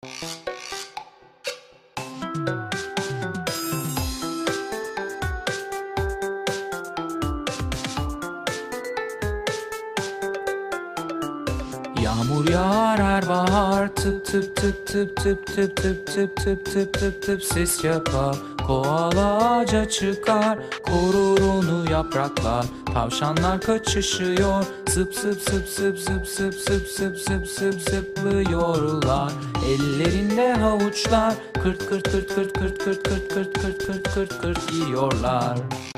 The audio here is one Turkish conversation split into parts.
Yağmur yağar her bahar, tıp tıp tıp tıp tıp tıp tıp tıp tıp tıp tıp tıp ses yapar. Koala ağaca çıkar, korur onu yapraklar. Tavşanlar kaçışıyor, zıp zıp zıp zıp zıp zıp zıp zıp zıp zıp zıplıyorlar. Ellerinde havuçlar, kırt kırt kırt kırt kırt kırt kırt kırt kırt kırt kırt kırt yiyorlar.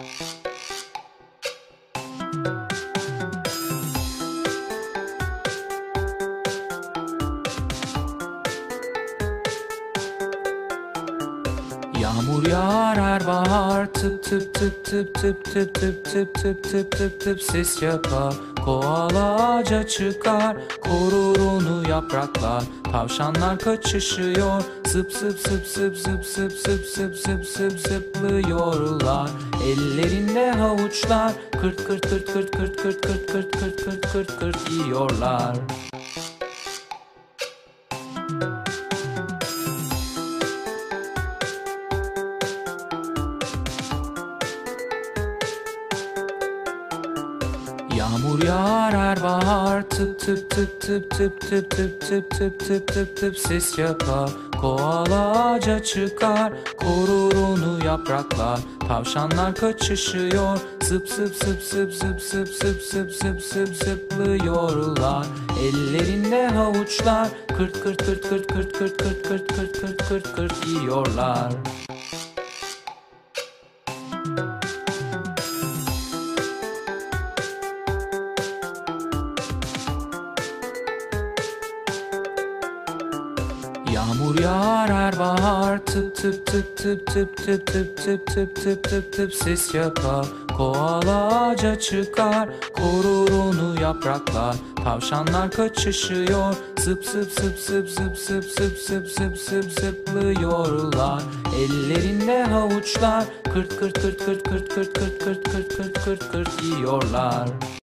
Yağmur yağar her bahar, tıp tıp tıp tıp tıp tıp tıp tıp tıp tıp tıp tıp ses yapar. Koala ağaca çıkar, korur onu yapraklar. Tavşanlar kaçışıyor, zıp zıp zıp zıp zıp zıp zıp zıp zıp zıp zıplıyorlar. Ellerinde havuçlar, kırt kırt kırt kırt kırt kırt kırt kırt kırt kırt kırt kırt yiyorlar. Yağmur yağar her bahar, tıp tıp tıp tıp tıp tıp tıp tıp tıp tıp tıp tıp ses yapar. Koala ağaca çıkar, korur onu yapraklar. Tavşanlar kaçışıyor, zıp zıp zıp zıp zıp zıp zıp zıp zıp zıp zıplıyorlar. Ellerinde havuçlar, kırt kırt kırt kırt kırt kırt kırt kırt kırt kırt kırt kırt yiyorlar. Yağmur yağar her bahar, tıp tıp tıp tıp tıp tıp tıp tıp tıp tıp tıp tıp ses yapar. Koala ağaca çıkar, korur onu yapraklar. Tavşanlar kaçışıyor, zıp zıp zıp zıp zıp zıp zıp zıp zıp zıp zıplıyorlar. Ellerinde havuçlar, kırt kırt kırt kırt kırt kırt kırt kırt kırt kırt kırt kırt yiyorlar.